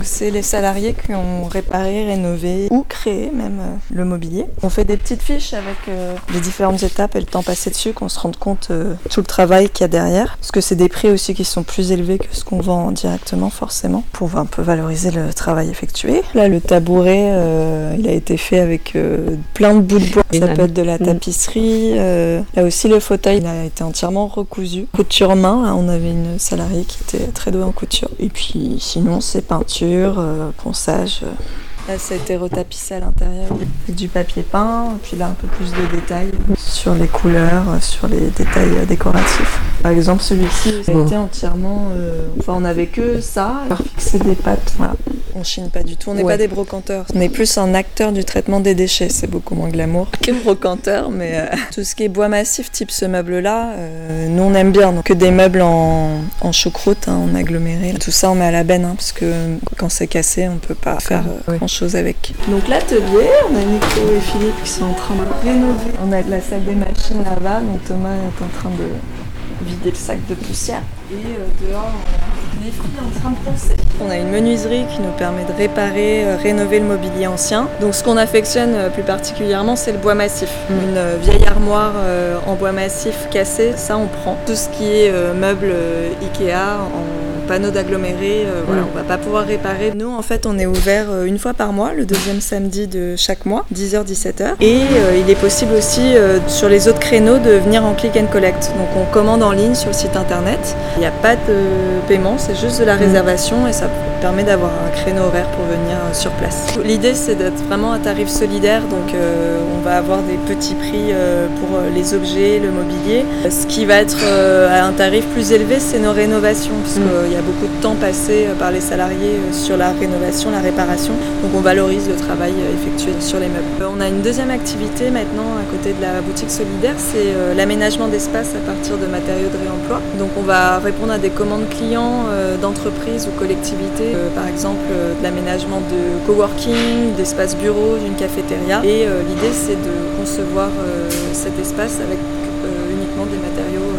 C'est les salariés qui ont réparé, rénové ou créé même le mobilier. On fait des petites fiches avec les différentes étapes et le temps passé dessus, qu'on se rende compte tout le travail qu'il y a derrière. Parce que c'est des prix aussi qui sont plus élevés que ce qu'on vend directement forcément, pour un peu valoriser le travail effectué. Là, le tabouret, il a été fait avec plein de bouts de bois. Ça peut être de la tapisserie. Là aussi, le fauteuil il a été entièrement recousu. Couture main, là, on avait une salariée qui était très douée en couture. Et puis sinon, c'est peinture. Ponçage. Là, ça a été retapissé à l'intérieur avec du papier peint, puis là un peu plus de détails sur les couleurs, sur les détails décoratifs. Par exemple, celui-ci a été entièrement. On n'avait que ça, pour fixer des pattes. Voilà. On chine pas du tout, on n'est pas des brocanteurs. On est plus un acteur du traitement des déchets, c'est beaucoup moins glamour que brocanteur, mais tout ce qui est bois massif, type ce meuble-là, nous on aime bien. Donc que des meubles en choucroute, en aggloméré. Tout ça on met à la benne, parce que quand c'est cassé, on peut pas faire grand-chose avec. Donc l'atelier, on a Nico et Philippe qui sont en train de rénover. On a de la salle des machines là-bas, donc Thomas est en train de vider le sac de poussière. Et dehors, on a les filles en train de poncer. On a une menuiserie qui nous permet de réparer, rénover le mobilier ancien. Donc ce qu'on affectionne plus particulièrement, c'est le bois massif. Une vieille armoire en bois massif cassée, ça on prend. Tout ce qui est meubles Ikea en panneaux d'aggloméré, on va pas pouvoir réparer. Nous en fait on est ouvert une fois par mois, le deuxième samedi de chaque mois, 10h-17h. Et il est possible aussi sur les autres créneaux de venir en click and collect. Donc on commande en ligne sur le site internet. Il n'y a pas de paiement, c'est juste de la réservation et ça permet d'avoir un créneau horaire pour venir sur place. L'idée c'est d'être vraiment à tarif solidaire, donc on va avoir des petits prix pour les objets, le mobilier. Ce qui va être à un tarif plus élevé, c'est nos rénovations, parce qu'il y a beaucoup de temps passé par les salariés sur la rénovation, la réparation, donc on valorise le travail effectué sur les meubles. On a une deuxième activité maintenant à côté de la boutique solidaire, c'est l'aménagement d'espace à partir de matériaux de réemploi. Donc on va répondre à des commandes clients d'entreprises ou collectivités, par exemple de l'aménagement de coworking, d'espace bureau, d'une cafétéria. Et l'idée c'est de concevoir cet espace avec uniquement des matériaux